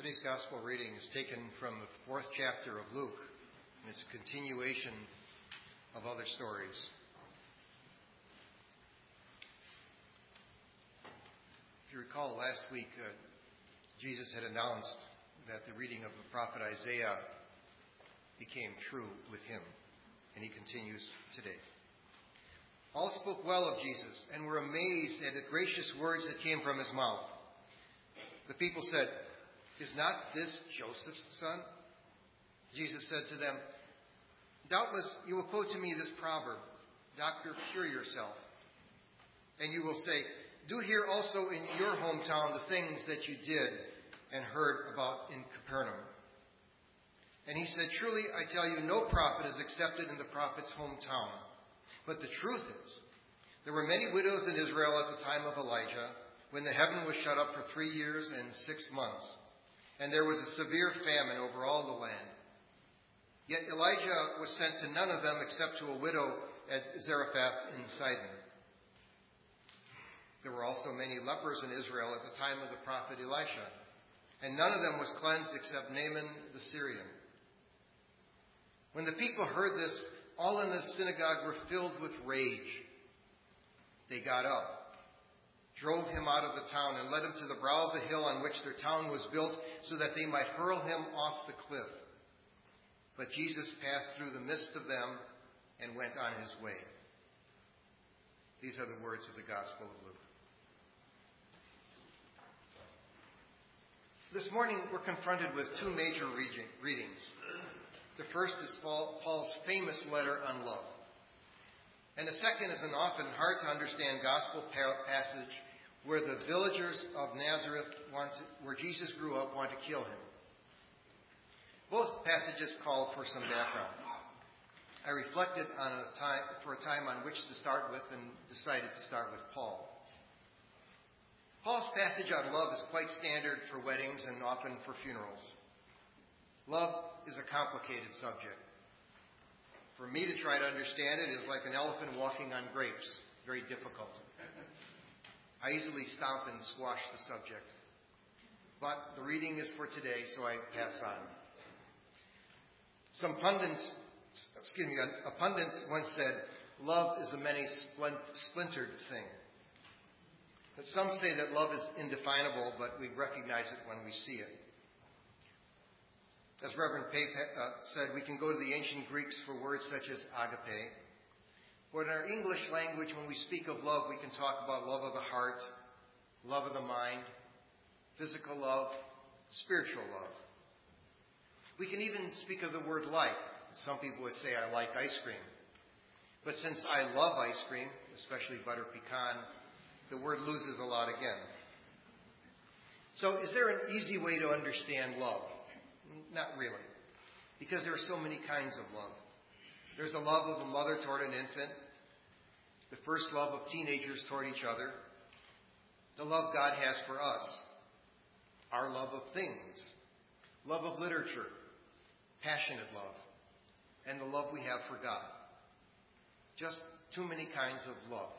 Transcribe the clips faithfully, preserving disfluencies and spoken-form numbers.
Today's gospel reading is taken from the fourth chapter of Luke, and it's a continuation of other stories. If you recall, last week uh, Jesus had announced that the reading of the prophet Isaiah became true with him, and he continues today. All spoke well of Jesus and were amazed at the gracious words that came from his mouth. The people said, "Is not this Joseph's son?" Jesus said to them, "Doubtless you will quote to me this proverb, 'Doctor, cure yourself.' And you will say, 'Do here also in your hometown the things that you did and heard about in Capernaum.' And he said, 'Truly I tell you, no prophet is accepted in the prophet's hometown. But the truth is, there were many widows in Israel at the time of Elijah, when the heaven was shut up for three years and six months, and there was a severe famine over all the land. Yet Elijah was sent to none of them except to a widow at Zarephath in Sidon. There were also many lepers in Israel at the time of the prophet Elisha, and none of them was cleansed except Naaman the Syrian.' When the people heard this, all in the synagogue were filled with rage. They got up, drove him out of the town, and led him to the brow of the hill on which their town was built, so that they might hurl him off the cliff. But Jesus passed through the midst of them and went on his way." These are the words of the Gospel of Luke. This morning we're confronted with two major readings. The first is Paul's famous letter on love. And the second is an often hard to understand gospel passage where the villagers of Nazareth, want to, where Jesus grew up, want to kill him. Both passages call for some background. I reflected on a time, for a time on which to start with and decided to start with Paul. Paul's passage on love is quite standard for weddings and often for funerals. Love is a complicated subject. For me to try to understand it is like an elephant walking on grapes, very difficult. I easily stomp and squash the subject. But the reading is for today, so I pass on. Some pundits, excuse me, a pundit once said, "Love is a many splintered thing." But some say that love is indefinable, but we recognize it when we see it. As Reverend Pape uh, said, we can go to the ancient Greeks for words such as agape. But in our English language, when we speak of love, we can talk about love of the heart, love of the mind, physical love, spiritual love. We can even speak of the word like. Some people would say, "I like ice cream." But since I love ice cream, especially butter pecan, the word loses a lot again. So is there an easy way to understand love? Not really. Because there are so many kinds of love. There's the love of a mother toward an infant, the first love of teenagers toward each other, the love God has for us, our love of things, love of literature, passionate love, and the love we have for God. Just too many kinds of love.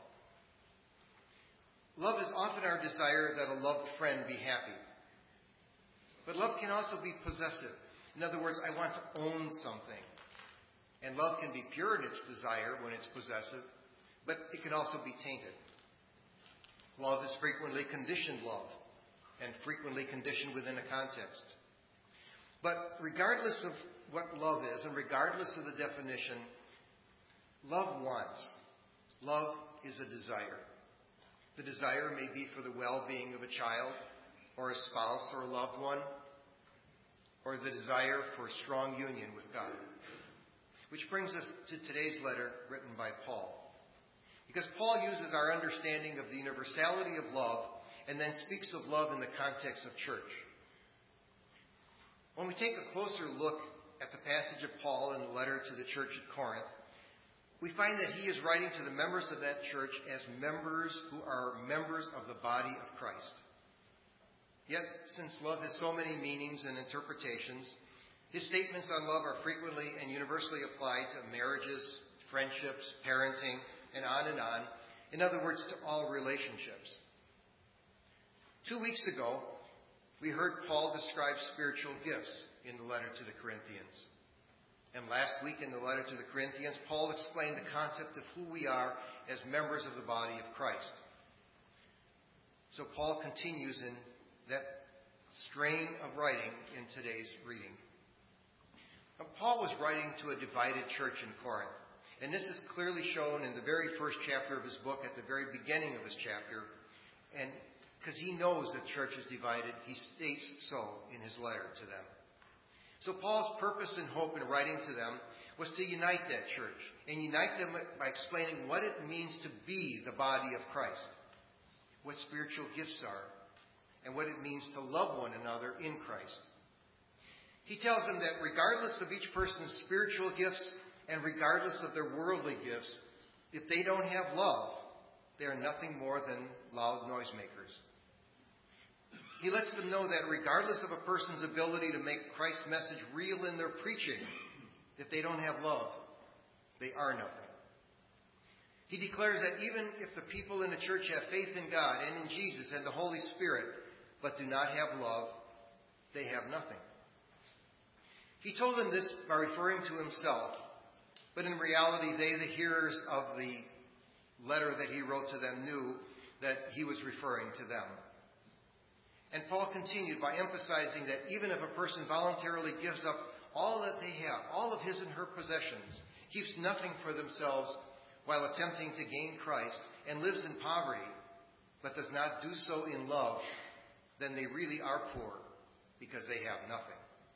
Love is often our desire that a loved friend be happy. But love can also be possessive. In other words, I want to own something. And love can be pure in its desire when it's possessive, but it can also be tainted. Love is frequently conditioned love, and frequently conditioned within a context. But regardless of what love is, and regardless of the definition, love wants. Love is a desire. The desire may be for the well-being of a child, or a spouse, or a loved one, or the desire for a strong union with God. Which brings us to today's letter written by Paul. Because Paul uses our understanding of the universality of love and then speaks of love in the context of church. When we take a closer look at the passage of Paul in the letter to the church at Corinth, we find that he is writing to the members of that church as members who are members of the body of Christ. Yet, since love has so many meanings and interpretations, his statements on love are frequently and universally applied to marriages, friendships, parenting, and on and on. In other words, to all relationships. Two weeks ago, We heard Paul describe spiritual gifts in the letter to the Corinthians. And last week in the letter to the Corinthians, Paul explained the concept of who we are as members of the body of Christ. So Paul continues in that strain of writing in today's reading. Now, Paul was writing to a divided church in Corinth. And this is clearly shown in the very first chapter of his book, at the very beginning of his chapter. And because he knows the church is divided, he states so in his letter to them. So Paul's purpose and hope in writing to them was to unite that church and unite them by explaining what it means to be the body of Christ, what spiritual gifts are, and what it means to love one another in Christ. He tells them that regardless of each person's spiritual gifts and regardless of their worldly gifts, if they don't have love, they are nothing more than loud noisemakers. He lets them know that regardless of a person's ability to make Christ's message real in their preaching, if they don't have love, they are nothing. He declares that even if the people in the church have faith in God and in Jesus and the Holy Spirit, but do not have love, they have nothing. He told them this by referring to himself, but in reality, they, the hearers of the letter that he wrote to them, knew that he was referring to them. And Paul continued by emphasizing that even if a person voluntarily gives up all that they have, all of his and her possessions, keeps nothing for themselves while attempting to gain Christ, and lives in poverty, but does not do so in love, then they really are poor because they have nothing.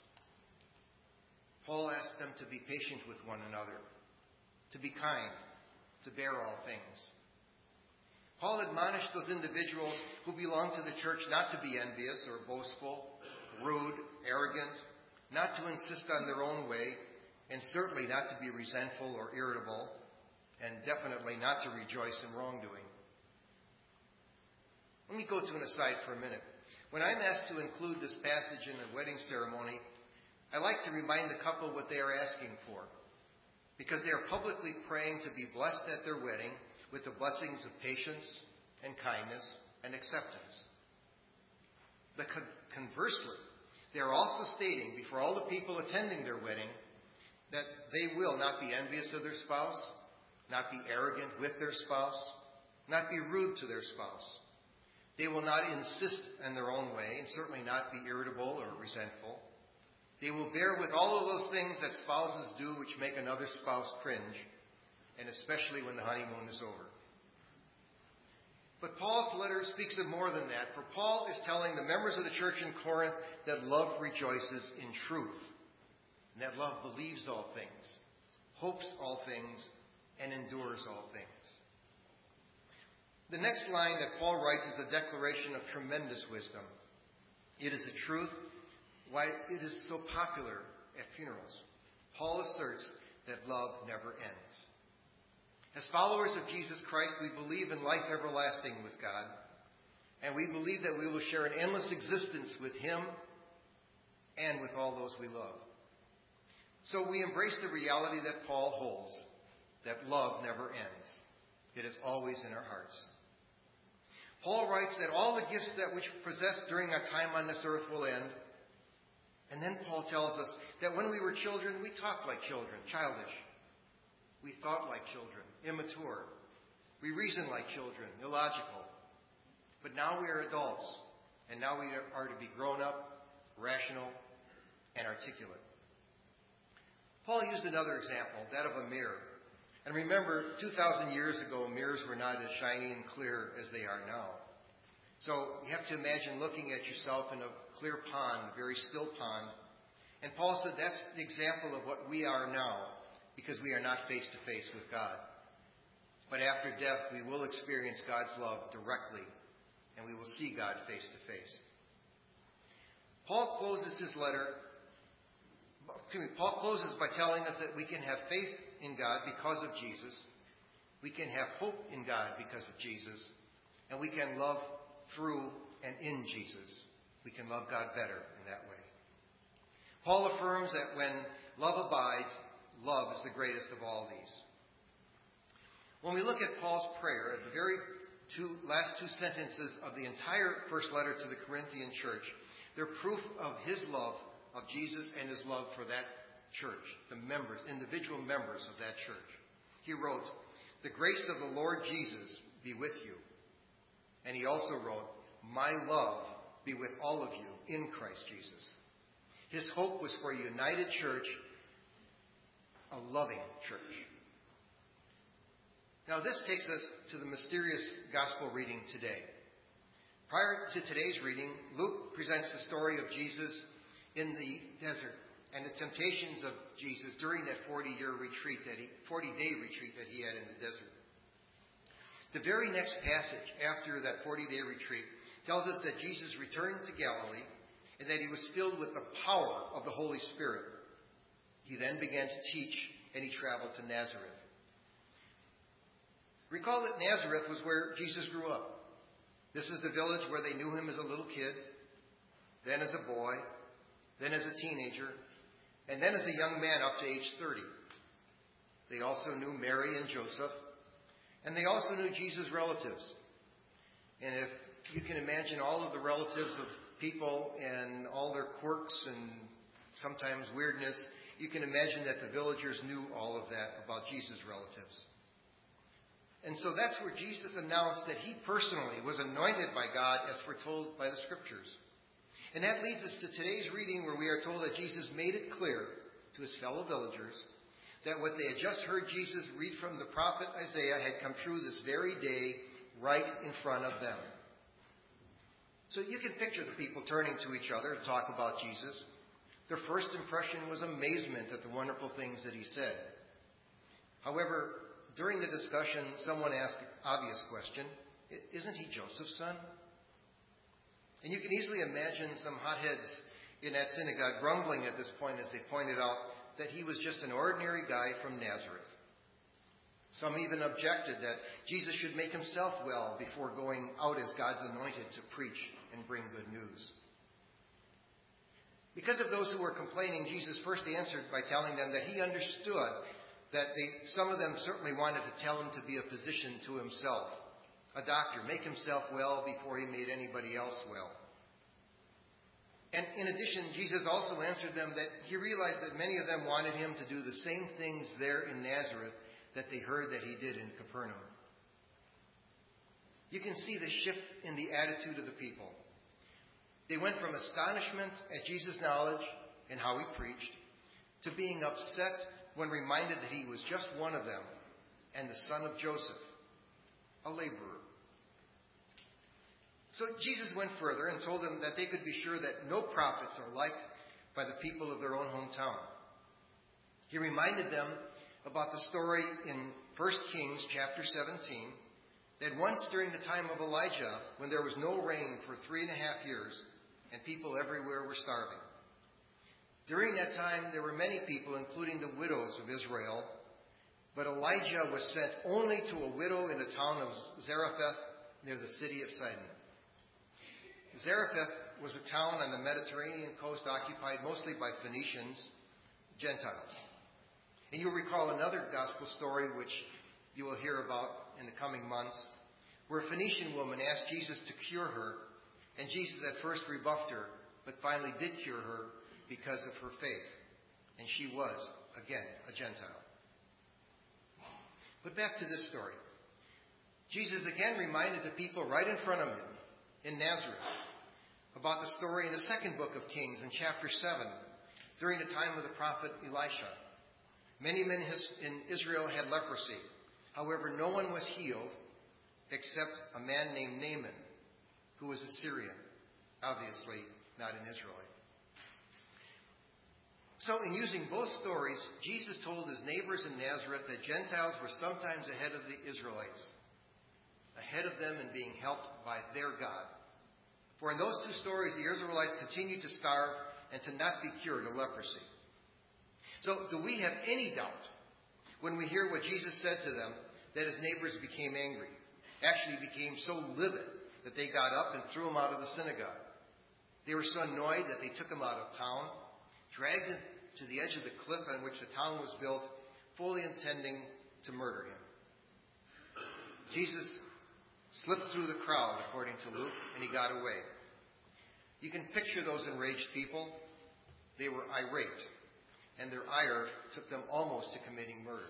Paul asked them to be patient with one another, to be kind, to bear all things. Paul admonished those individuals who belong to the church not to be envious or boastful, rude, arrogant, not to insist on their own way, and certainly not to be resentful or irritable, and definitely not to rejoice in wrongdoing. Let me go to an aside for a minute. When I'm asked to include this passage in a wedding ceremony, I like to remind the couple what they are asking for, because they are publicly praying to be blessed at their wedding with the blessings of patience and kindness and acceptance. But conversely, they are also stating before all the people attending their wedding that they will not be envious of their spouse, not be arrogant with their spouse, not be rude to their spouse. They will not insist in their own way, and certainly not be irritable or resentful. They will bear with all of those things that spouses do which make another spouse cringe, and especially when the honeymoon is over. But Paul's letter speaks of more than that, for Paul is telling the members of the church in Corinth that love rejoices in truth, and that love believes all things, hopes all things, and endures all things. The next line that Paul writes is a declaration of tremendous wisdom. It is a truth why it is so popular at funerals. Paul asserts that love never ends. As followers of Jesus Christ, we believe in life everlasting with God, and we believe that we will share an endless existence with Him and with all those we love. So we embrace the reality that Paul holds, that love never ends. It is always in our hearts. Paul writes that all the gifts that we possess during our time on this earth will end. And then Paul tells us that when we were children, we talked like children, childish. We thought like children, immature. We reasoned like children, illogical. But now we are adults, and now we are to be grown up, rational, and articulate. Paul used another example, that of a mirror. And remember, two thousand years ago, mirrors were not as shiny and clear as they are now. So you have to imagine looking at yourself in a clear pond, a very still pond. And Paul said that's the example of what we are now, because we are not face to face with God. But after death, we will experience God's love directly, and we will see God face to face. Paul closes his letter, excuse me, Paul closes by telling us that we can have faith in God because of Jesus. We can have hope in God because of Jesus. And we can love through and in Jesus. We can love God better in that way. Paul affirms that when love abides, love is the greatest of all these. When we look at Paul's prayer at the very two, last two sentences of the entire first letter to the Corinthian church, they're proof of his love of Jesus and his love for that church, the members, individual members of that church. He wrote, "The grace of the Lord Jesus be with you." And he also wrote, "My love be with all of you in Christ Jesus." His hope was for a united church, a loving church. Now this takes us to the mysterious gospel reading today. Prior to today's reading, Luke presents the story of Jesus in the desert and the temptations of Jesus during that forty-year retreat, that he, forty-day retreat that he had in the desert. The very next passage after that forty-day retreat tells us that Jesus returned to Galilee and that he was filled with the power of the Holy Spirit. He then began to teach, and he traveled to Nazareth. Recall that Nazareth was where Jesus grew up. This is the village where they knew him as a little kid, then as a boy, then as a teenager, and then as a young man up to age thirty. They also knew Mary and Joseph, and they also knew Jesus' relatives. And if you can imagine all of the relatives of people and all their quirks and sometimes weirdness, you can imagine that the villagers knew all of that about Jesus' relatives. And so that's where Jesus announced that he personally was anointed by God as foretold by the Scriptures. And that leads us to today's reading, where we are told that Jesus made it clear to his fellow villagers that what they had just heard Jesus read from the prophet Isaiah had come true this very day right in front of them. So you can picture the people turning to each other to talk about Jesus. Their first impression was amazement at the wonderful things that he said. However, during the discussion, someone asked the obvious question, "Isn't he Joseph's son?" And you can easily imagine some hotheads in that synagogue grumbling at this point as they pointed out that he was just an ordinary guy from Nazareth. Some even objected that Jesus should make himself well before going out as God's anointed to preach and bring good news. Because of those who were complaining, Jesus first answered by telling them that he understood that they, some of them certainly wanted to tell him to be a physician to himself, a doctor, make himself well before he made anybody else well. And in addition, Jesus also answered them that he realized that many of them wanted him to do the same things there in Nazareth that they heard that he did in Capernaum. You can see the shift in the attitude of the people. They went from astonishment at Jesus' knowledge and how he preached to being upset when reminded that he was just one of them and the son of Joseph, a laborer. So Jesus went further and told them that they could be sure that no prophets are liked by the people of their own hometown. He reminded them about the story in First Kings chapter seventeen, that once during the time of Elijah, when there was no rain for three and a half years, and people everywhere were starving. During that time, there were many people, including the widows of Israel, but Elijah was sent only to a widow in the town of Zarephath, near the city of Sidon. Zarephath was a town on the Mediterranean coast occupied mostly by Phoenicians, Gentiles. And you'll recall another gospel story, which you will hear about in the coming months, where a Phoenician woman asked Jesus to cure her, and Jesus at first rebuffed her, but finally did cure her because of her faith. And she was, again, a Gentile. But back to this story. Jesus again reminded the people right in front of him in Nazareth about the story in the second book of Kings in chapter seven, during the time of the prophet Elisha. Many men in Israel had leprosy. However, no one was healed except a man named Naaman, who was a Syrian, obviously not an Israelite. So in using both stories, Jesus told his neighbors in Nazareth that Gentiles were sometimes ahead of the Israelites, ahead of them in being helped by their God. For in those two stories, the Israelites continued to starve and to not be cured of leprosy. So do we have any doubt when we hear what Jesus said to them that his neighbors became angry, actually became so livid that they got up and threw him out of the synagogue? They were so annoyed that they took him out of town, dragged him to the edge of the cliff on which the town was built, fully intending to murder him. Jesus slipped through the crowd, according to Luke, and he got away. You can picture those enraged people. They were irate, and their ire took them almost to committing murder.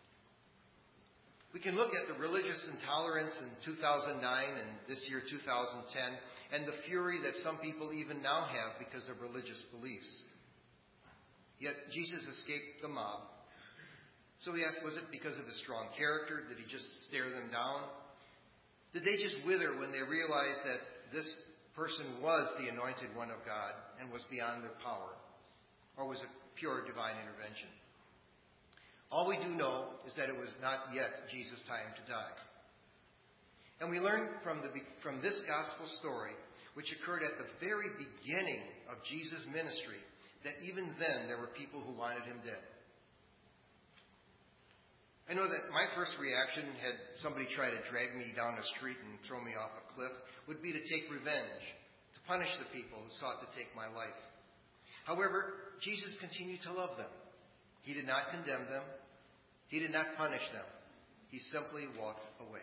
We can look at the religious intolerance in two thousand nine and this year, two thousand ten, and the fury that some people even now have because of religious beliefs. Yet Jesus escaped the mob. So we ask, was it because of his strong character? Did he just stare them down? Did they just wither when they realized that this person was the anointed one of God and was beyond their power? Or was it pure divine intervention? All we do know is that it was not yet Jesus' time to die. And we learn from, the, from this gospel story, which occurred at the very beginning of Jesus' ministry, that even then there were people who wanted him dead. I know that my first reaction, had somebody try to drag me down a street and throw me off a cliff, would be to take revenge, to punish the people who sought to take my life. However, Jesus continued to love them. He did not condemn them. He did not punish them. He simply walked away.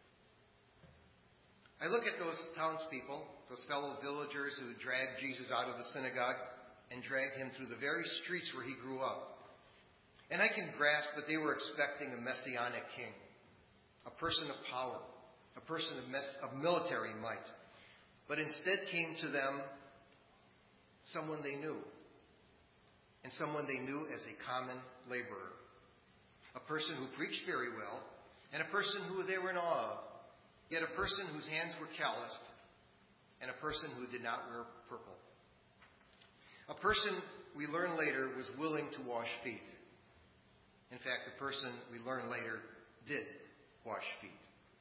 I look at those townspeople, those fellow villagers who dragged Jesus out of the synagogue and dragged him through the very streets where he grew up. And I can grasp that they were expecting a messianic king, a person of power, a person of, mes- of military might. But instead came to them someone they knew, and someone they knew as a common laborer, a person who preached very well, and a person who they were in awe of, yet a person whose hands were calloused, and a person who did not wear purple. A person, we learn later, was willing to wash feet. In fact, the person, we learn later, did wash feet.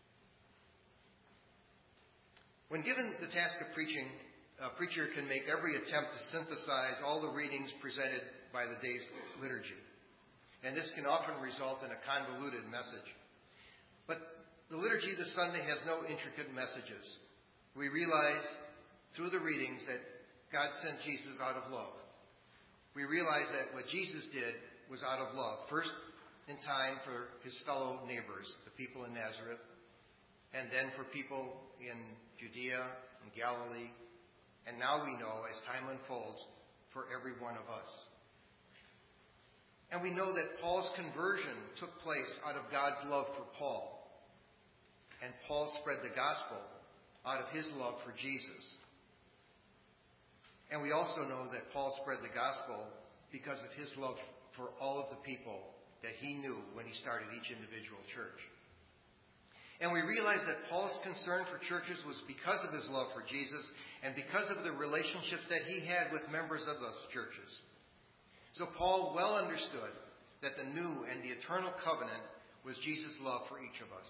When given the task of preaching, a preacher can make every attempt to synthesize all the readings presented by the day's liturgy. And this can often result in a convoluted message. But the liturgy this Sunday has no intricate messages. We realize through the readings that God sent Jesus out of love. We realize that what Jesus did was out of love. First, in time for his fellow neighbors, the people in Nazareth, and then for people in Judea and Galilee, and now we know, as time unfolds, for every one of us. And we know that Paul's conversion took place out of God's love for Paul. And Paul spread the gospel out of his love for Jesus. And we also know that Paul spread the gospel because of his love for all of the people that he knew when he started each individual church. And we realize that Paul's concern for churches was because of his love for Jesus and because of the relationships that he had with members of those churches. So Paul well understood that the new and the eternal covenant was Jesus' love for each of us.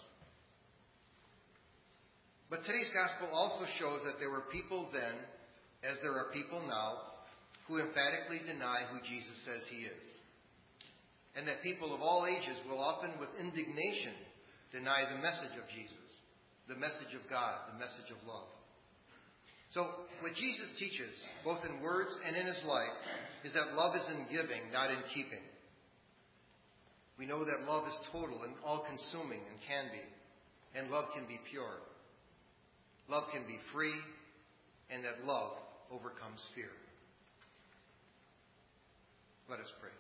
But today's gospel also shows that there were people then, as there are people now, who emphatically deny who Jesus says he is. And that people of all ages will often with indignation deny the message of Jesus, the message of God, the message of love. So what Jesus teaches, both in words and in his life, is that love is in giving, not in keeping. We know that love is total and all-consuming and can be, and love can be pure. Love can be free, and that love overcomes fear. Let us pray.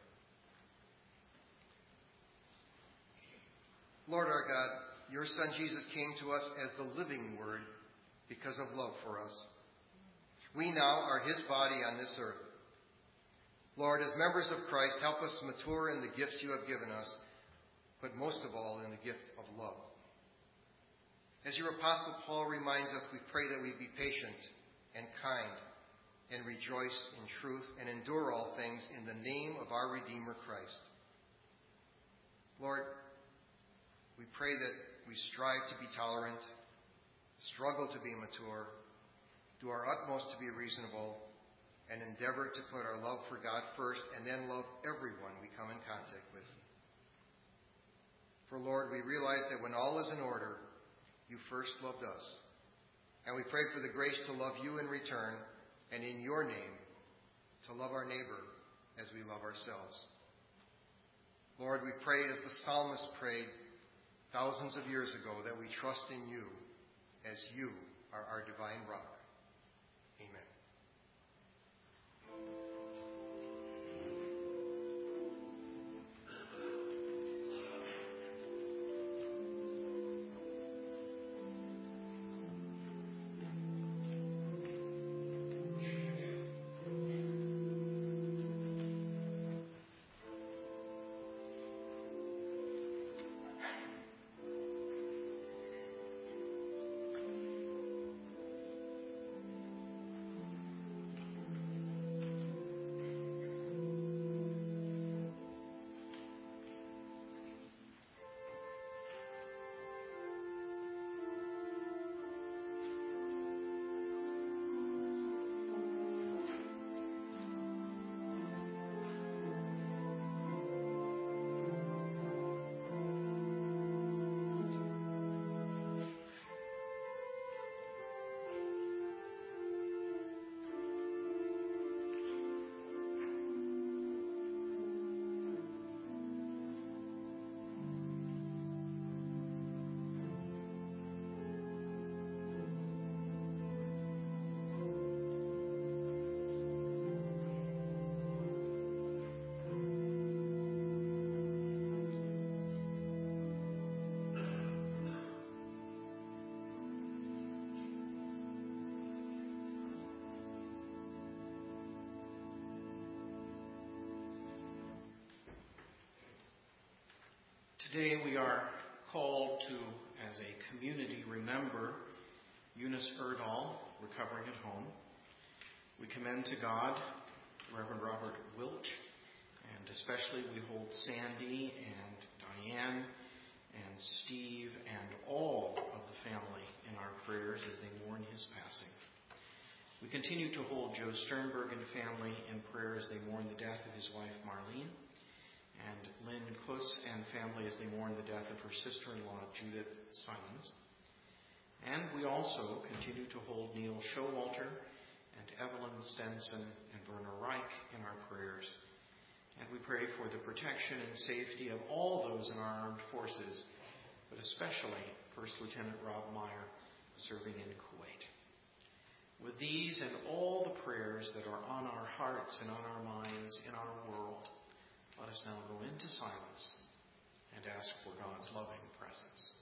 Lord our God, your Son Jesus came to us as the living Word because of love for us. We now are his body on this earth. Lord, as members of Christ, help us mature in the gifts you have given us, but most of all in the gift of love. As your Apostle Paul reminds us, we pray that we be patient and kind and rejoice in truth and endure all things in the name of our Redeemer Christ. Lord, we pray that we strive to be tolerant, struggle to be mature, do our utmost to be reasonable, and endeavor to put our love for God first and then love everyone we come in contact with. For Lord, we realize that when all is in order, you first loved us. And we pray for the grace to love you in return, and in your name, to love our neighbor as we love ourselves. Lord, we pray as the psalmist prayed thousands of years ago that we trust in you as you are our divine rock. Amen. Today we are called to, as a community, remember Eunice Erdahl, recovering at home. We commend to God Reverend Robert Wilch, and especially we hold Sandy and Diane and Steve and all of the family in our prayers as they mourn his passing. We continue to hold Joe Sternberg and family in prayer as they mourn the death of his wife Marlene, and Lynn Kuss and family as they mourn the death of her sister-in-law Judith Simons. And we also continue to hold Neil Showalter and Evelyn Stenson and Werner Reich in our prayers. And we pray for the protection and safety of all those in our armed forces, but especially First Lieutenant Rob Meyer, serving in Kuwait. With these and all the prayers that are on our hearts and on our minds in our world, let us now go into silence and ask for God's loving presence.